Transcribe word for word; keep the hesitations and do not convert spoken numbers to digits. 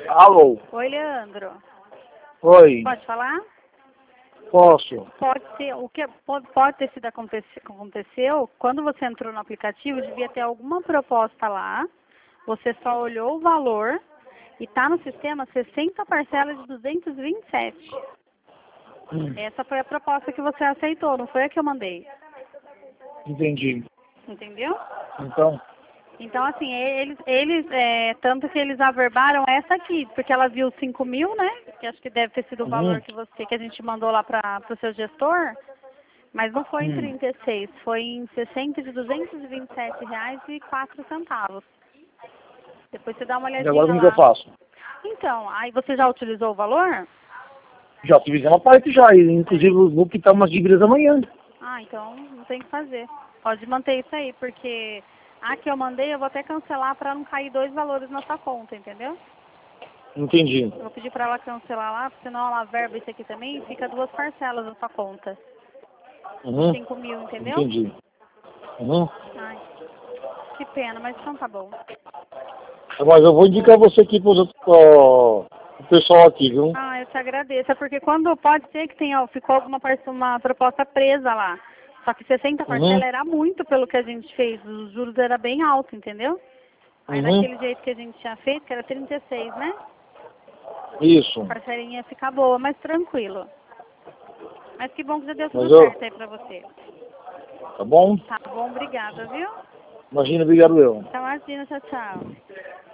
Alô? Oi, Leandro. Oi, Pode falar? posso? Pode ser. O que pode, pode ter sido acontecer, aconteceu, quando você entrou no aplicativo, devia ter alguma proposta lá. Você só olhou o valor e tá no sistema sessenta parcelas de duzentos e vinte e sete. Hum, Essa foi a proposta que você aceitou, não foi a que eu mandei. entendi. Entendeu? Então, Então, assim, eles, eles é, tanto que eles averbaram essa aqui, porque ela viu cinco mil, né? Que acho que deve ter sido o uhum, valor que você, que a gente mandou lá para o seu gestor, mas não foi em hum. trinta e seis, foi em sessenta de duzentos e vinte e sete reais e quatro centavos. Depois você dá uma E agora olhadinha como que eu lá. faço? Então, aí você já utilizou o valor? Já utilizei uma parte já, e inclusive eu vou quitar umas dívidas amanhã. Ah, então não tem o que fazer. Pode manter isso aí, porque a que eu mandei eu vou até cancelar para não cair dois valores na sua conta, entendeu? Entendi. Eu vou pedir para ela cancelar lá, porque senão ela verba isso aqui também e fica duas parcelas na sua conta. De Uhum, cinco mil, entendeu? entendi. Uhum. Ai, que pena, mas então tá bom. Mas eu vou indicar você aqui pro, pro, pro pessoal aqui, viu? Ah, eu te agradeço. É porque quando pode ser que tenha, ficou alguma parce- uma proposta presa lá. Só que sessenta Uhum, parcelas era muito pelo que a gente fez. Os juros era bem alto, entendeu? Aí uhum, daquele jeito que a gente tinha feito, que era trinta e seis, né? isso. A parcelinha ia ficar boa, mas tranquilo. Mas que bom que já deu Mas tudo eu, certo aí pra você. tá bom? Tá bom, obrigada, viu? Imagina, obrigado eu. Então, imagina, tchau, tchau.